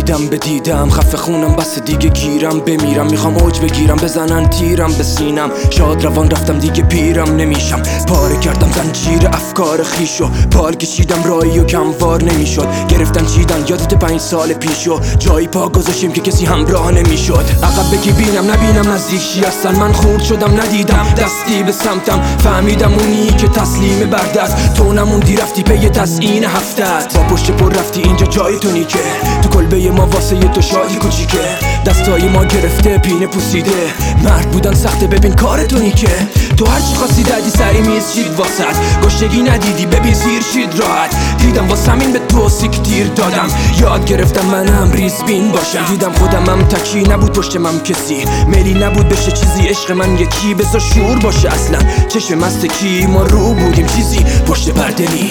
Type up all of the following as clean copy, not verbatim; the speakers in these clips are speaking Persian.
دیدم به دیدم خفه خونم بس دیگه گیرم بمیرم میخوام اوج بگیرم بزنن تیرم به سینم شاد روان رفتم دیگه پیرم نمیشم پاره کردم زنجیر افکار خیشو پال کشیدم رایی و کموار نمیشد گرفتن چیدن یادت 5 سال پیشو جایی پا گذاشتیم که کسی همراه نمیشد عقب بگی بینم نبینم نزدیک هستن من خورد شدم ندیدم دستی به سمتم فهمیدم اونی که تسلیم بردست تو نموندی رفتی پی تزیین هفتت با پشت پر رفتی اینجا جای تو نیکه تو کلبه ما واسه تو شادی کوچیکه دستای ما گرفته پینه پوسیده مرد بودن سخته ببین کار تو نیکه تو هرچی خواستی دادی سری میز شید واسد گشتگی ندیدی ببین سیر شید راحت دیدم واسه همین به تو سیکتیر دادم یاد گرفتم منم ریزبین باشم دیدم خودمم تکی نبود پشت من کسی میلی نبود بشه چیزی عشق من یکی بذار شور باشه اصلا چشم مست کی ما رو بودیم چیزی پشت پرده نی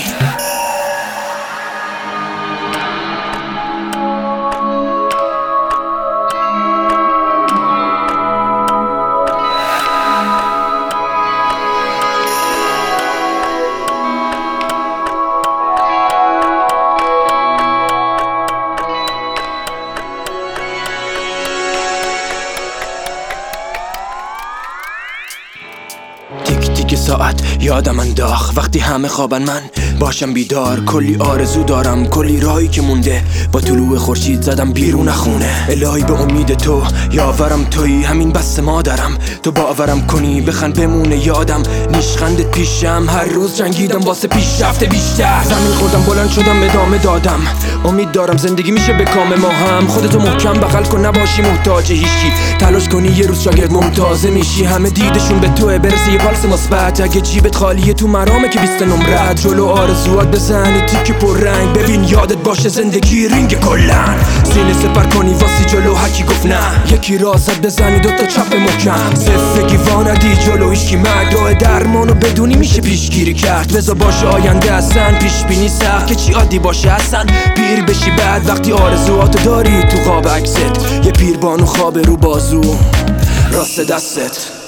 ساعت یادم انداخت وقتی همه خوابن من باشم بیدار کلی آرزو دارم کلی راهی که مونده با طلوع خورشید زدم بیرون خونه الهی به امید تو یاورم تویی همین بس مادرم تو باورم کنی بخند بمونه یادم نیشخندت پیشم هر روز جنگیدم واسه پیشرفت بیشتر زمین خوردم بلند شدم ادامه دادم امید دارم زندگی میشه به کام ما هم خودتو محکم بغل کن نباشی محتاج هیچی تلاش کنی یه روز شاگرد ممتازه میشی همه دیدشون به توه برسه یه پالس مثبت اگه جیبت خالیه تو مرامه که 20 نمرت جلو آرزوات بزنی تیک پر رنگ ببین یادت باشه زندگی رینگ کلن سینه سپر کنی واسی جلو هکی گفت نه یکی راست بزنی دوتا چپ محکم صفگی واندی جلو هیچکی مرگ راه درمانو بدونی میشه پیشگیری کرد بذار باشه آینده اصلا پیش بینی سخت که چی عادی باشه اصلا پیر بشی بعد وقتی آرزواتو داری تو خواب عکست یه پیربانو خواب رو بازو راست دستت